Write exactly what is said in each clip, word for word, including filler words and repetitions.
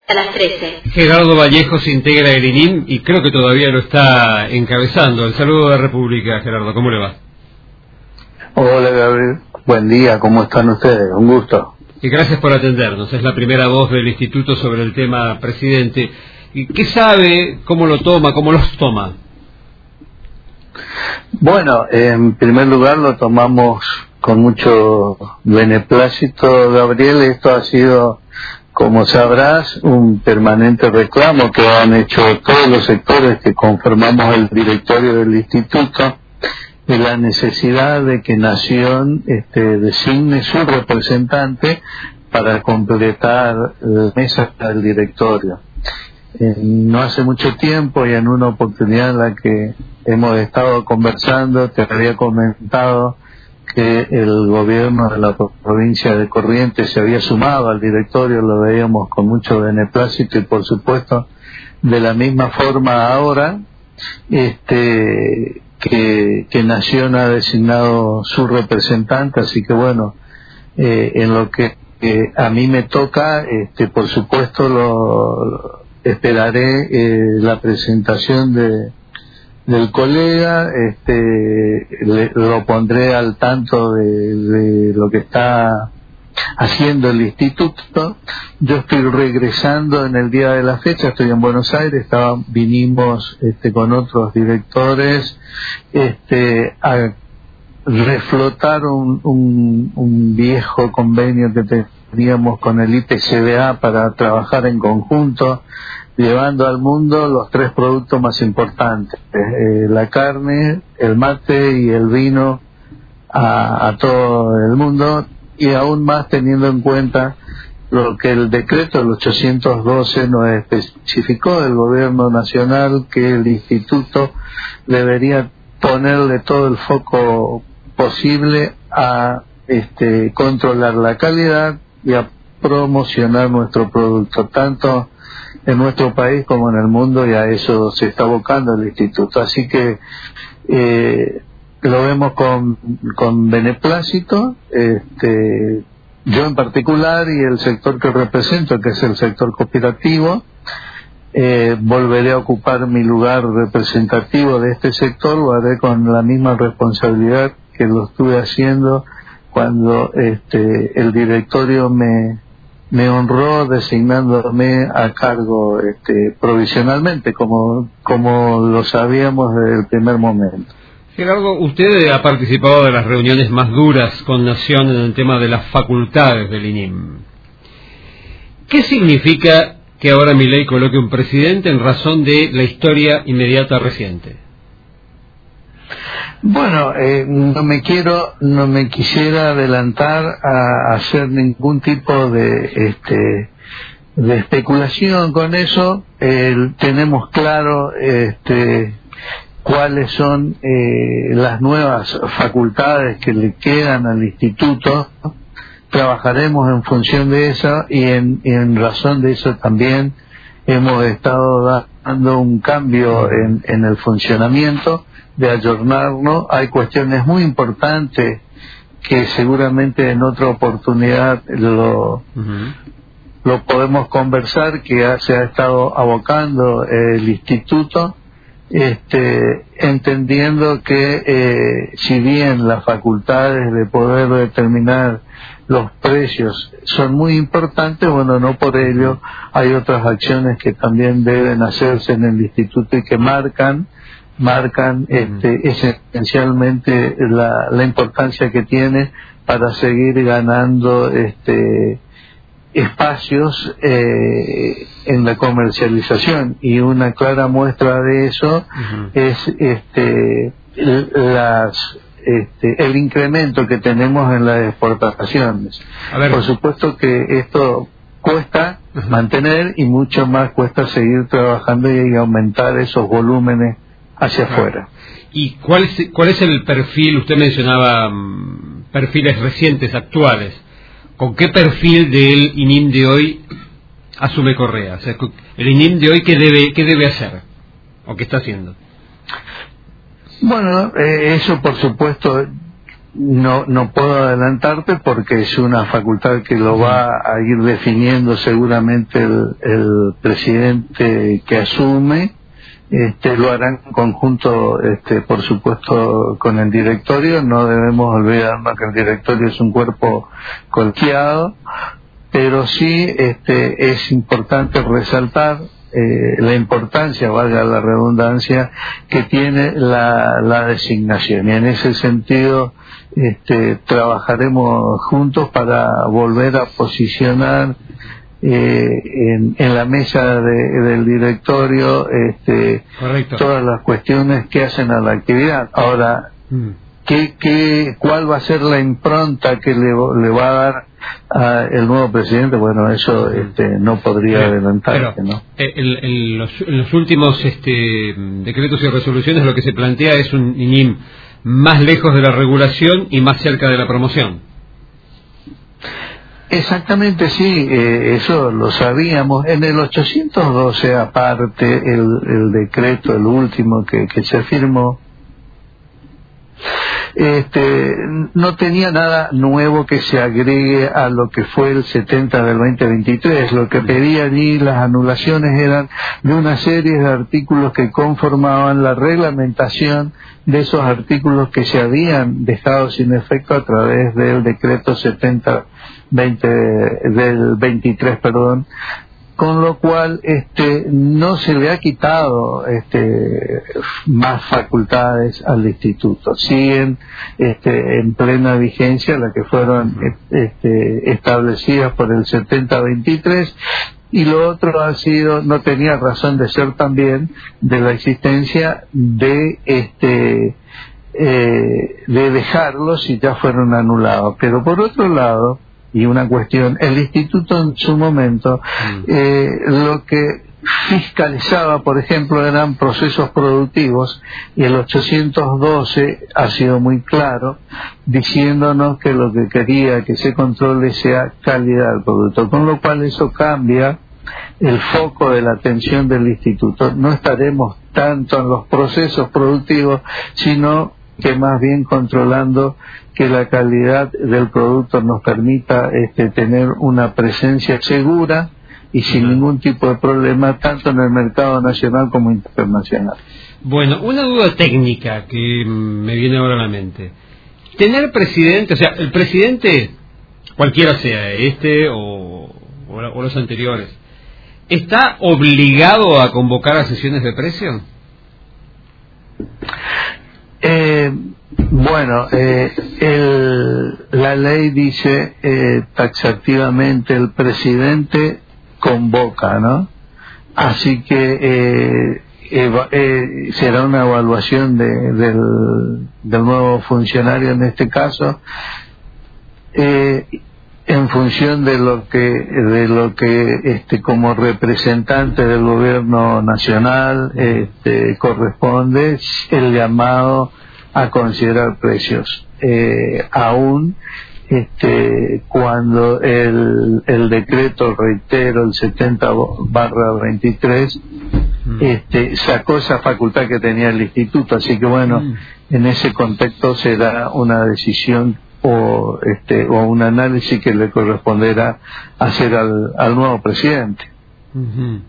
A las trece. Gerardo Vallejo se integra el I N I M y creo que todavía lo está encabezando. El saludo de la República, Gerardo, ¿cómo le va? Hola, Gabriel. Buen día, ¿cómo están ustedes? Un gusto. Y gracias por atendernos. Es la primera voz del Instituto sobre el tema presidente. ¿Y qué sabe, cómo lo toma, cómo los toma? Bueno, en primer lugar lo tomamos con mucho beneplácito, Gabriel. Esto ha sido, como sabrás, un permanente reclamo que han hecho todos los sectores que conformamos el directorio del instituto, de la necesidad de que Nación este, designe su representante para completar la mesa del directorio. Eh, no hace mucho tiempo y en una oportunidad en la que hemos estado conversando, te había comentado que el gobierno de la provincia de Corrientes se había sumado al directorio, lo veíamos con mucho beneplácito y por supuesto de la misma forma ahora este que, que Nación ha designado su representante, así que bueno, eh, en lo que eh, a mí me toca, este por supuesto lo, lo esperaré eh, la presentación de del colega, este le, lo pondré al tanto de, de lo que está haciendo el instituto. Yo estoy regresando en el día de la fecha, estoy en Buenos Aires, estaba, vinimos este, con otros directores este, a reflotar un, un, un viejo convenio que teníamos con el I P C B A para trabajar en conjunto, llevando al mundo los tres productos más importantes, eh, la carne, el mate y el vino a, a todo el mundo, y aún más teniendo en cuenta lo que el decreto del ochocientos doce nos especificó del gobierno nacional, que el instituto debería ponerle todo el foco posible a este, controlar la calidad y a promocionar nuestro producto, tanto en nuestro país como en el mundo, y a eso se está abocando el instituto. Así que eh, lo vemos con, con beneplácito, este, yo en particular y el sector que represento, que es el sector cooperativo, eh, volveré a ocupar mi lugar representativo de este sector, lo haré con la misma responsabilidad que lo estuve haciendo cuando este, el directorio me me honró designándome a cargo este, provisionalmente, como, como lo sabíamos desde el primer momento. Gerardo, usted ha participado de las reuniones más duras con Nación en el tema de las facultades del I N I M. ¿Qué significa que ahora Milei coloque un presidente en razón de la historia inmediata reciente? Bueno, eh, no me quiero, no me quisiera adelantar a hacer ningún tipo de, este, de especulación con eso. Eh, tenemos claro, este, cuáles son eh, las nuevas facultades que le quedan al instituto. Trabajaremos en función de eso y en, y en razón de eso también hemos estado dando un cambio en, en el funcionamiento, de ayornarnos. Hay cuestiones muy importantes que seguramente en otra oportunidad lo, uh-huh. lo podemos conversar, que se ha estado abocando el instituto, este, entendiendo que eh, si bien las facultades de poder determinar los precios son muy importantes, bueno, no por ello hay otras acciones que también deben hacerse en el instituto y que marcan marcan este, esencialmente la, la importancia que tiene para seguir ganando este, espacios eh, en la comercialización, y una clara muestra de eso uh-huh. es este, las, este, el incremento que tenemos en las exportaciones. A ver. Por supuesto que esto cuesta uh-huh. mantener, y mucho más cuesta seguir trabajando y aumentar esos volúmenes hacia afuera. ¿Y cuál es, cuál es el perfil? Usted mencionaba um, perfiles recientes, actuales. ¿Con qué perfil del I N I M de hoy asume Correa? O sea, el I N I M de hoy, ¿qué debe, qué debe hacer? ¿O qué está haciendo? Bueno, eh, eso por supuesto no no puedo adelantarte porque es una facultad que lo va a ir definiendo seguramente el, el presidente que asume. Este, lo harán en conjunto, este, por supuesto, con el directorio. No debemos olvidarnos que el directorio es un cuerpo colegiado, pero sí este, es importante resaltar eh, la importancia, valga la redundancia, que tiene la, la designación. Y en ese sentido este, trabajaremos juntos para volver a posicionar Eh, en, en la mesa de, del directorio este, todas las cuestiones que hacen a la actividad. Ahora, mm. ¿qué, qué, ¿cuál va a ser la impronta que le, le va a dar a el nuevo presidente? Bueno, eso este, no podría pero, adelantarse, pero, ¿no? El, el, los, en los últimos este, decretos y resoluciones lo que se plantea es un I N I M más lejos de la regulación y más cerca de la promoción. Exactamente, sí, eh, eso lo sabíamos. En el ochocientos doce, aparte, el, el decreto, el último que, que se firmó, este, no tenía nada nuevo que se agregue a lo que fue el setenta del veinte veintitrés. Lo que pedía allí las anulaciones eran de una serie de artículos que conformaban la reglamentación de esos artículos que se habían dejado sin efecto a través del decreto setenta veinte del veintitrés, perdón, con lo cual este no se le ha quitado este más facultades al instituto. Siguen este en plena vigencia las que fueron este establecidas por el setenta veintitrés. Y lo otro ha sido, no tenía razón de ser también, de la existencia de este eh, de dejarlos si ya fueron anulados. Pero por otro lado, y una cuestión, el instituto en su momento eh, lo que fiscalizaba, por ejemplo, eran procesos productivos, y el ochocientos doce ha sido muy claro diciéndonos que lo que quería que se controle sea calidad del producto, con lo cual eso cambia el foco de la atención del instituto. No estaremos tanto en los procesos productivos, sino que más bien controlando que la calidad del producto nos permita este, tener una presencia segura y sin ningún tipo de problema, tanto en el mercado nacional como internacional. Bueno, una duda técnica que me viene ahora a la mente. Tener presidente, o sea, el presidente, cualquiera sea, este o, o los anteriores, ¿está obligado a convocar a sesiones de precio? Eh, bueno, eh, el, la ley dice eh, taxativamente el presidente convoca, ¿no? Así que eh, eva, eh, será una evaluación de, del, del nuevo funcionario en este caso, eh, en función de lo que de lo que este como representante del gobierno nacional este corresponde el llamado a considerar precios, eh, aún este cuando el el decreto, reitero, el setenta barra veintitrés este sacó esa facultad que tenía el instituto. Así que bueno, mm. en ese contexto será una decisión o este o un análisis que le corresponderá hacer al, al nuevo presidente. Uh-huh.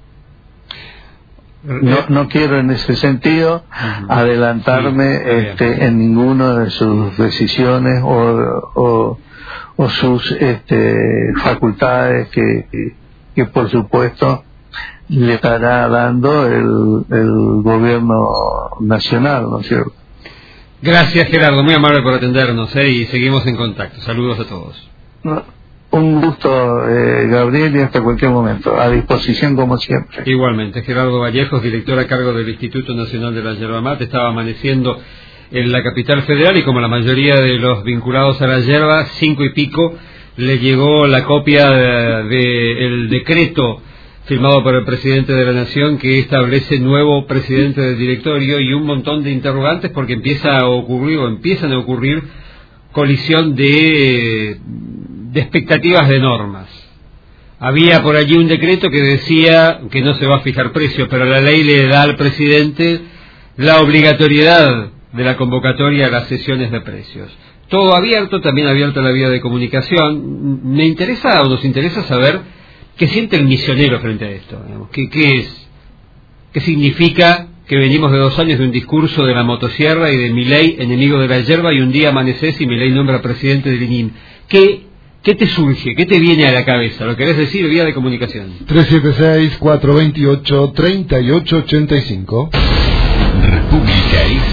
No, no quiero en ese sentido uh-huh. adelantarme sí, este, en ninguna de sus decisiones o, o, o sus este, facultades que, que, que por supuesto le estará dando el, el gobierno nacional, ¿no es cierto? Gracias, Gerardo, muy amable por atendernos, ¿eh? Y seguimos en contacto. Saludos a todos. No, un gusto, eh, Gabriel, y hasta cualquier momento. A disposición como siempre. Igualmente, Gerardo Vallejos, director a cargo del Instituto Nacional de la Yerba Mate, estaba amaneciendo en la capital federal y como la mayoría de los vinculados a la yerba, cinco y pico, le llegó la copia del de, de decreto firmado por el presidente de la Nación que establece nuevo presidente del directorio y un montón de interrogantes porque empieza a ocurrir o empiezan a ocurrir colisión de, de expectativas de normas. Había por allí un decreto que decía que no se va a fijar precio, pero la ley le da al presidente la obligatoriedad de la convocatoria a las sesiones de precios. todo abierto, también abierta la vía de comunicación. Me interesa o nos interesa saber qué siente el misionero frente a esto, digamos. ¿Qué, qué es? ¿Qué significa que venimos de dos años de un discurso de la motosierra y de Milei, enemigo de la yerba, y un día amaneces y Milei nombra presidente del I N I M? ¿Qué, qué te surge? ¿Qué te viene a la cabeza? ¿Lo querés decir? Vía de comunicación. tres siete seis, cuatro dos ocho, tres ocho ocho cinco. República es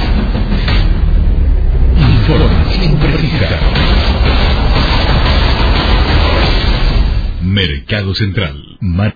información precisa. Mercado Central.